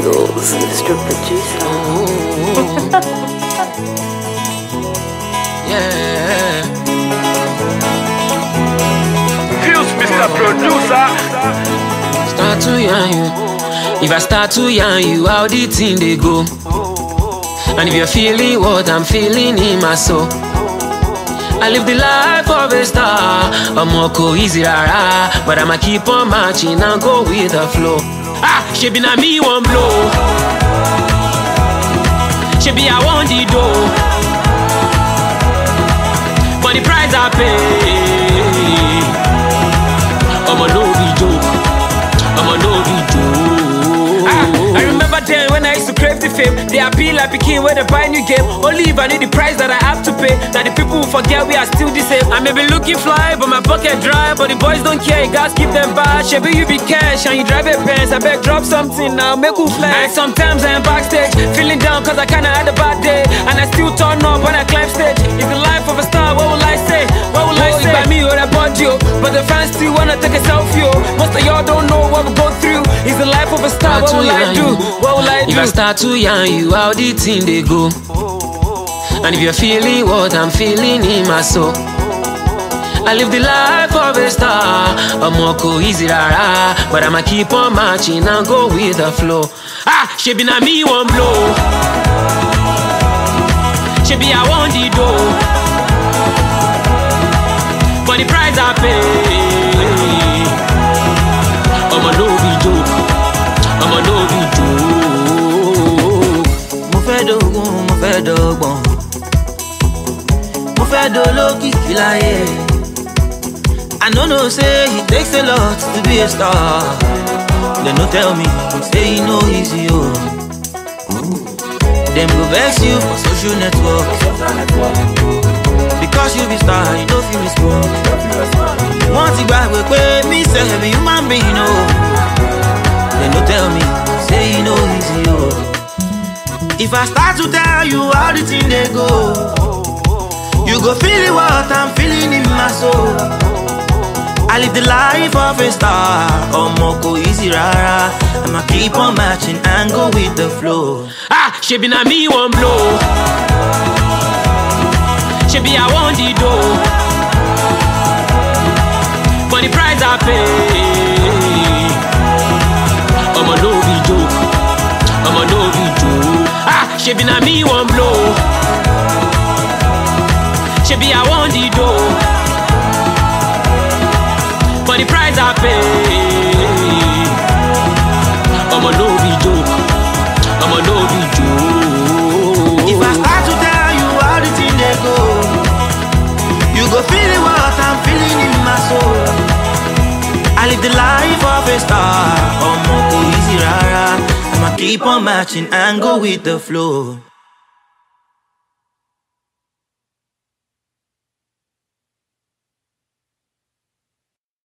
Jingles, Mr. Producer. Yeah. Fuse, Mr. Producer. Start to yarn you. If I start to yarn you, how the thing they go? And if you're feeling what I'm feeling in my soul, I live the life of a star. I'm more easy rara, but I'ma keep on marching and go with the flow. She be na me one blow. She be I want the dough, but the price I pay, I'ma no be joke. I'ma no be joke. I remember then when I used to crave the fame. They appeal like Peking when they buy new game. Only if I need the price that I have to pay. Now the people who forget we are still the same. I may be looking fly, but my pocket dry. But the boys don't care, you guys keep them bad. Shabby you be cash and you drive a Benz. I beg drop something now, make you flex. And sometimes I am backstage, feeling down cause I kinda had a bad day. And I still turn up when I climb stage. It's the life of a star, what will I say? What will I say? By me or I bought you, but the fans still wanna take a selfie. Most of y'all don't know what we go through. It's the life of a star, what will I do? What will I do? If I start to yarn you, how the thing they go? And if you're feeling what I'm feeling in my soul, I live the life of a star. I'm more easy rara, but I'ma keep on marching and go with the flow. She be na me one blow. She be I want the dough, but the price I pay, I'ma no be joke. I'ma no be joke. Mo fẹ́ dọ́gbọ́n, mo fẹ́ dolókìkí láyé. I know say it takes a lot to be a star. They no tell me, say you know easy oh. Them go vex you for social network, because you be star, you don't feel respect. Want to buy with me, say heavy human being oh. They no tell me, say you know easy oh. If I start to tell you how the thing they go, you go feel what I'm feeling in my soul. I live the life of a star. Omoko easy rara. I'ma keep on matching and go with the flow. She be na me one blow. She be I want the dough, but the price I pay, I'ma no be joke. I'ma no be joke. She be na me one blow. She be I want the dough, but the price I pay, I'ma no be joke. I'ma no be joke. If I start to tell you how the thing they go, you go feel what I'm feeling in my soul. I live the life of a star. Omoko easy rara. I'ma keep on matching and go with the flow.